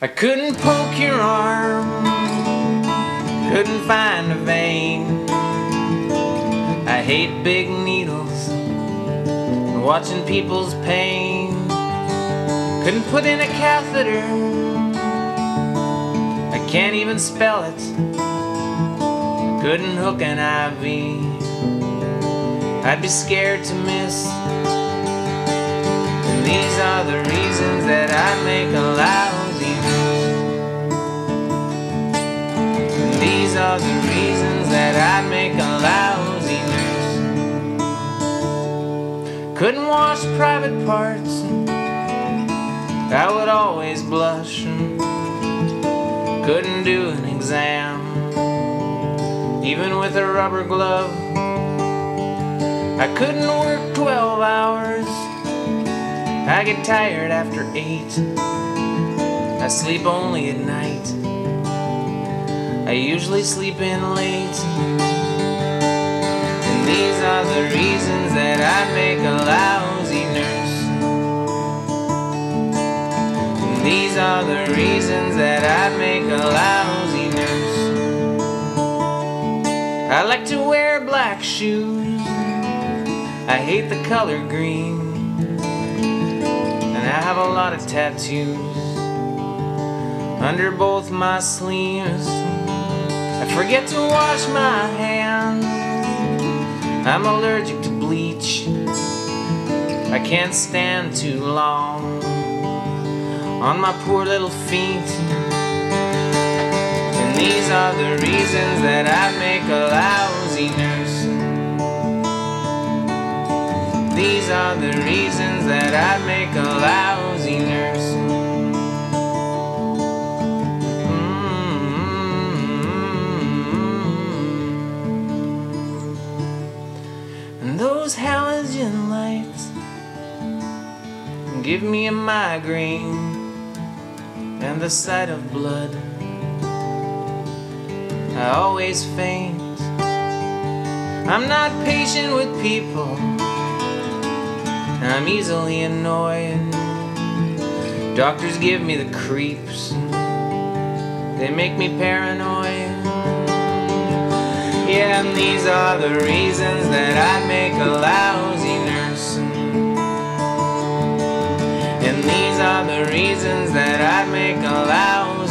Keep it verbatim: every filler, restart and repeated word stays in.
I couldn't poke your arm, couldn't find a vein. I hate big needles and watching people's pain. Couldn't put in a catheter, I can't even spell it. Couldn't hook an I V, I'd be scared to miss. And these are the reasons that I make a lousy nurse. And these are the reasons that I make a lousy nurse. Couldn't wash private parts, I would always blush. Couldn't do an exam, even with a rubber glove. I couldn't work twelve hours, I get tired after eight. I sleep only at night, I usually sleep in late. And these are the reasons that I make a lousy nurse. And these are the reasons that I make a lousy nurse. I like to wear black shoes, I hate the color green, and I have a lot of tattoos under both my sleeves. I forget to wash my hands, I'm allergic to bleach. I can't stand too long on my poor little feet. And these are the reasons that I make a lousy nurse. These are the reasons that I make a lousy nurse. Mm-hmm. And those halogen lights give me a migraine, and the sight of blood, I always faint. I'm not patient with people, I'm easily annoyed. Doctors give me the creeps, they make me paranoid. Yeah, and these are the reasons that I make a lousy nurse. And these are the reasons that I make a lousy